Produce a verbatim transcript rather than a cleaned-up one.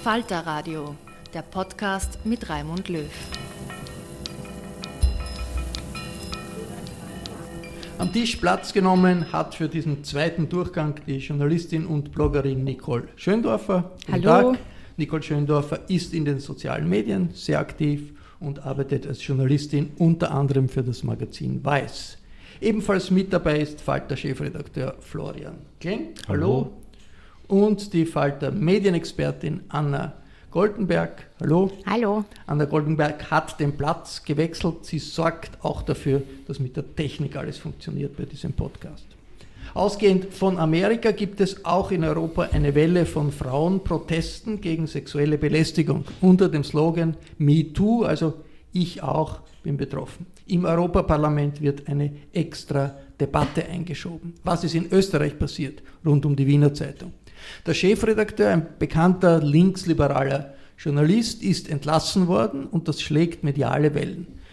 Falter Radio, der Podcast mit Raimund Löw. Am Tisch Platz genommen hat für diesen zweiten Durchgang die Journalistin und Bloggerin Nicole Schöndorfer. Guten Hallo. Tag. Nicole Schöndorfer ist in den sozialen Medien sehr aktiv und arbeitet als Journalistin unter anderem für das Magazin Weiß. Ebenfalls mit dabei ist Falter-Chefredakteur Florian Klenk. Hallo. Hallo. Und die Falter-Medienexpertin Anna Goldenberg. Hallo. Hallo. Anna Goldenberg hat den Platz gewechselt. Sie sorgt auch dafür, dass mit der Technik alles funktioniert bei diesem Podcast. Ausgehend von Amerika gibt es auch in Europa eine Welle von Frauenprotesten gegen sexuelle Belästigung unter dem Slogan MeToo, also ich auch bin betroffen. Im Europaparlament wird eine extra Debatte eingeschoben. Was ist in Österreich passiert rund um die Wiener Zeitung? Der Chefredakteur, ein bekannter linksliberaler Journalist, ist entlassen worden und das schlägt mediale Wellen.